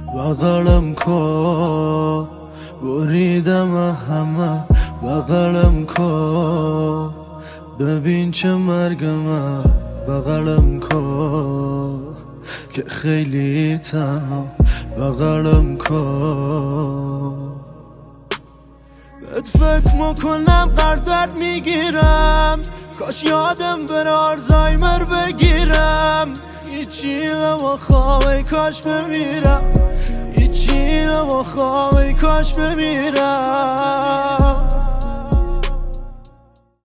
بغلم کن، بریدم همه بغلم کن، ببین چه مرگمه بغلم کن، که خیلی تنها بغلم کن. بهت فکر میکنم درد میگیرم، کاش یادم بره آلزایمر بگیرم. هیچی نمیخوام کاش بمیرم، هیچی نمیخوام کاش بمیرم.